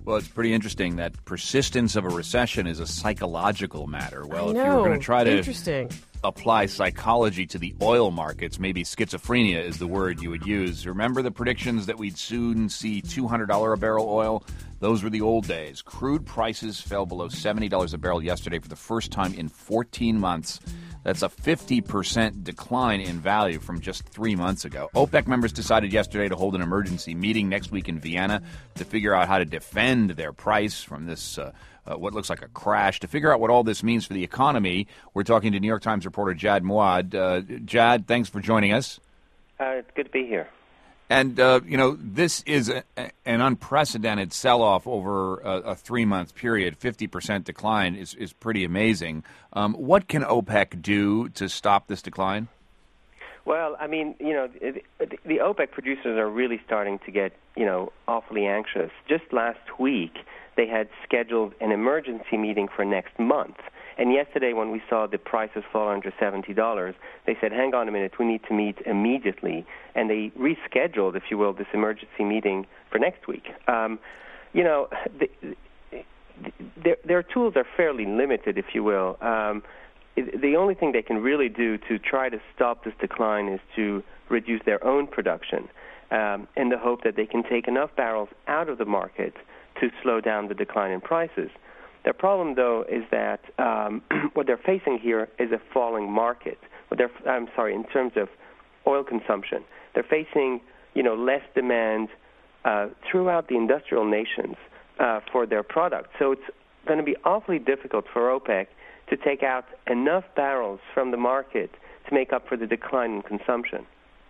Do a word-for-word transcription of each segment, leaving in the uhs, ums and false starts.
Well, it's pretty interesting that persistence of a recession is a psychological matter. Well, I if know. you were going to try to Interesting. apply psychology to the oil markets, maybe schizophrenia is the word you would use. Remember the predictions that we'd soon see two hundred dollars a barrel oil? Those were the old days. Crude prices fell below seventy dollars a barrel yesterday for the first time in fourteen months. That's a fifty percent decline in value from just three months ago. OPEC members decided yesterday to hold an emergency meeting next week in Vienna to figure out how to defend their price from this, uh, uh, what looks like a crash. To figure out what all this means for the economy, we're talking to New York Times reporter Jad Mouad. Uh, Jad, thanks for joining us. Uh, it's good to be here. And, uh, you know, this is a, an unprecedented sell-off over a, a three-month period. fifty percent decline is, is pretty amazing. Um, what can OPEC do to stop this decline? Well, I mean, you know, the, the OPEC producers are really starting to get, you know, awfully anxious. Just last week, they had scheduled an emergency meeting for next month. And yesterday, when we saw the prices fall under seventy dollars, they said, hang on a minute, we need to meet immediately. And they rescheduled, if you will, this emergency meeting for next week. Um, you know, the, the, their, their tools are fairly limited, if you will. Um, the only thing they can really do to try to stop this decline is to reduce their own production um, in the hope that they can take enough barrels out of the market to slow down the decline in prices. Their problem, though, is that um, what they're facing here is a falling market. What they're, I'm sorry, in terms of oil consumption, they're facing, you know, less demand uh, throughout the industrial nations uh, for their products. So it's going to be awfully difficult for OPEC to take out enough barrels from the market to make up for the decline in consumption.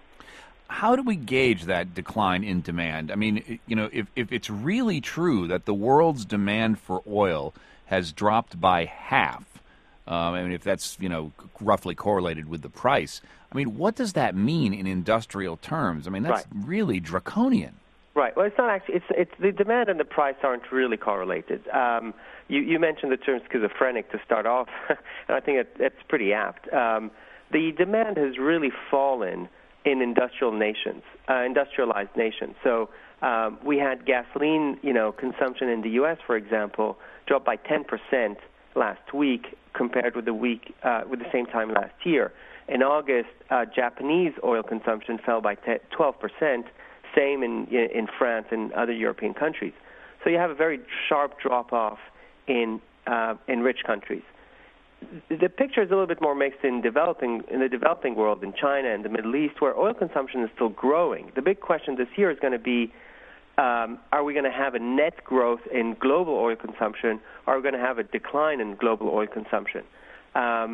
How do we gauge that decline in demand? I mean, you know, if, if it's really true that the world's demand for oil has dropped by half, um, I mean, if that's, you know, roughly correlated with the price, I mean, what does that mean in industrial terms? I mean, that's right. really draconian. Right. Well, it's not actually. It's it's the demand and the price aren't really correlated. Um, you you mentioned the term schizophrenic to start off, and I think it, it's pretty apt. Um, the demand has really fallen in industrial nations, uh, industrialized nations. So um, we had gasoline, you know, consumption in the U S, for example, drop by ten percent last week compared with the week uh, with the same time last year. In August, uh, Japanese oil consumption fell by twelve percent. Same in in France and other European countries. So you have a very sharp drop off in uh, in rich countries. The picture is a little bit more mixed in developing in the developing world, in China and the Middle East, where oil consumption is still growing. The big question this year is going to be: um, are we going to have a net growth in global oil consumption, or are we going to have a decline in global oil consumption? Um,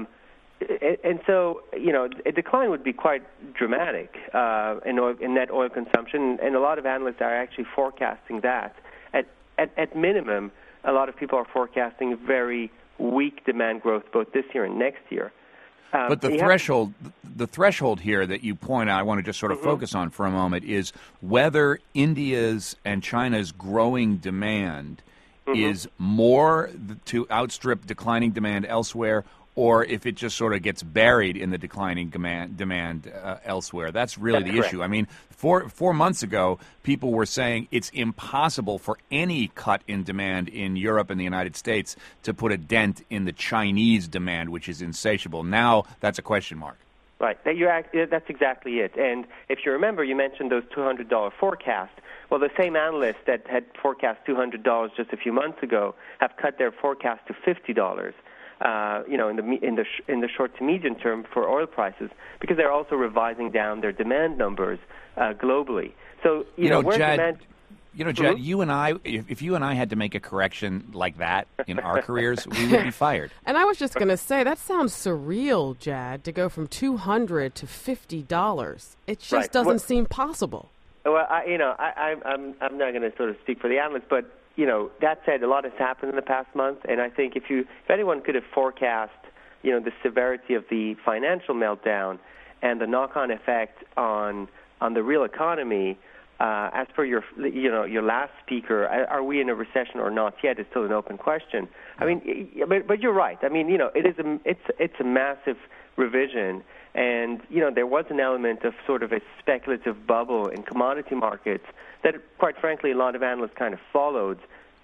and so, you know, a decline would be quite dramatic uh, in, oil, in net oil consumption, and a lot of analysts are actually forecasting that. At, at, at minimum, a lot of people are forecasting very weak demand growth both this year and next year. Um, but the threshold, have... the threshold here that you point out, I want to just sort of mm-hmm. focus on for a moment, is whether India's and China's growing demand mm-hmm. is more to outstrip declining demand elsewhere, or if it just sort of gets buried in the declining demand, demand uh, elsewhere. That's really That's the correct. issue. I mean, four, four months ago, people were saying it's impossible for any cut in demand in Europe and the United States to put a dent in the Chinese demand, which is insatiable. Now that's a question mark. Right. That you're, that's exactly it. And if you remember, you mentioned those two hundred dollars forecasts. Well, the same analysts that had forecast two hundred dollars just a few months ago have cut their forecast to fifty dollars. Uh, you know, in the in the sh- in the short to medium term for oil prices, because they're also revising down their demand numbers uh, globally. So you, you know, know, where Jad, demand. You know, Jad, mm-hmm. you and I, if, if you and I had to make a correction like that in our careers, we would be fired. And I was just going to say, that sounds surreal, Jad, to go from two hundred dollars to fifty dollars. It just right. doesn't well, seem possible. Well, I, you know, I, I, I'm I'm not going to sort of speak for the analysts, but you know, that said, a lot has happened in the past month, and I think if you, if anyone could have forecast, you know, the severity of the financial meltdown and the knock-on effect on on the real economy, uh, as per your, you know, your last speaker, are we in a recession or not yet? It's still an open question. I mean, but but you're right. I mean, you know, it is a it's it's a massive revision, and you know, there was an element of sort of a speculative bubble in commodity markets that, quite frankly, a lot of analysts kind of followed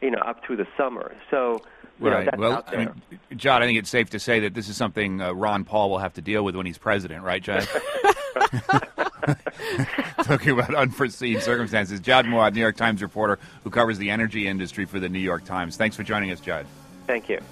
you know, up through the summer. So, you right. know, that's well, out there. I mean, Judd, I think it's safe to say that this is something uh, Ron Paul will have to deal with when he's president, right, Judd? Talking about unforeseen circumstances. Judd Muad, New York Times reporter who covers the energy industry for the New York Times. Thanks for joining us, Judd. Thank you.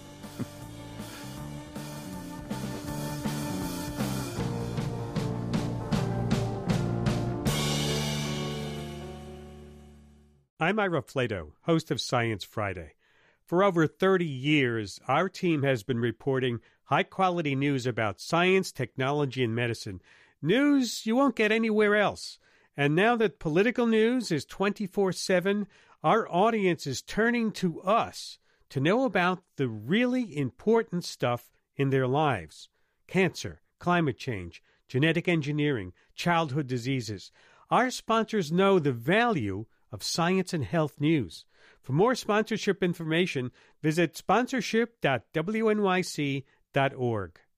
I'm Ira Flato, host of Science Friday. For over thirty years, our team has been reporting high-quality news about science, technology, and medicine. News you won't get anywhere else. And now that political news is twenty-four seven, our audience is turning to us to know about the really important stuff in their lives. Cancer, climate change, genetic engineering, childhood diseases. Our sponsors know the value of science and health news. For more sponsorship information, visit sponsorship dot w n y c dot org.